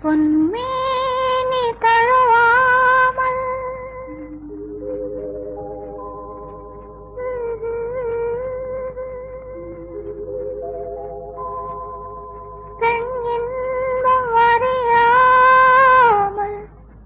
பொன்மேனி தழுவாமல் பெண் இன்பம் அறியாமல்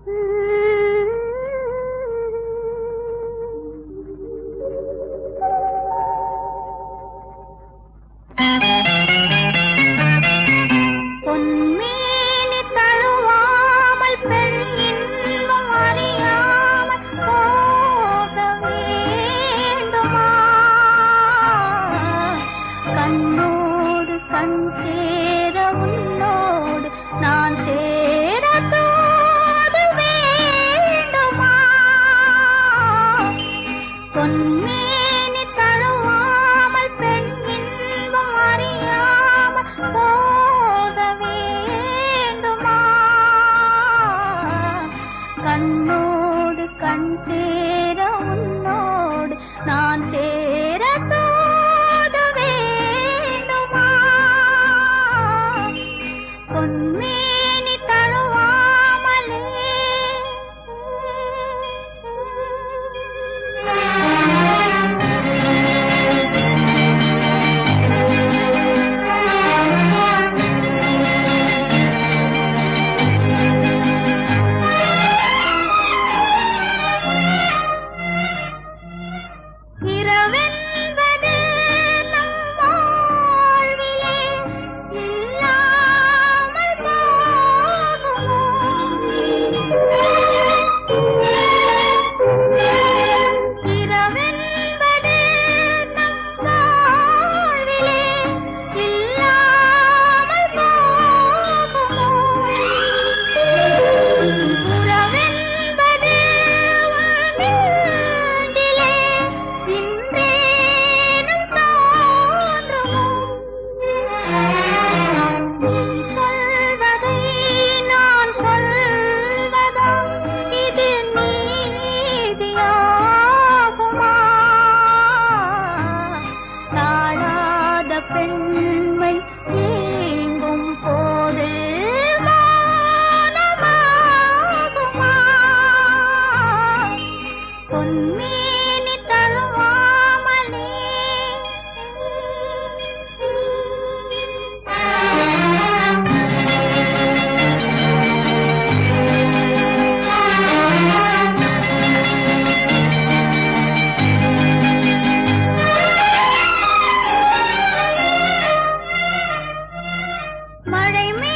பொன்மேனி தழுவாமல் பெண் இன்பம் அறியாமல் போக வேண்டுமா? கண்ணோடு கண் சேர உன்னோடு நான் சேர தோது வேண்டுமா? பொன்மேனி தழுவாமல் பெண் இன்பம் அறியாமல் போக வேண்டுமா? கண்ணோடு கண் சேர உன்னோடு நான் சேர தோது வேண்டுமா? பொன்மேனி தழுவாமலே இரவென்பது நம் வாழ்விலே இல்லாமல் போகுமோ? இரவென்பது நம் வாழ்விலே இல்லாமல் போகுமோ? உறவென்பது உன் நெஞ்சிலே இன்றேனும் தோன்றுமோ? நீ சொல்வதை நான் சொல்வதா? இது நீதியாகுமா? தாழாத பெண்மை ஏங்கும் போது மௌனமாகுமா? பொன்மேனி தழுவாமலே மழை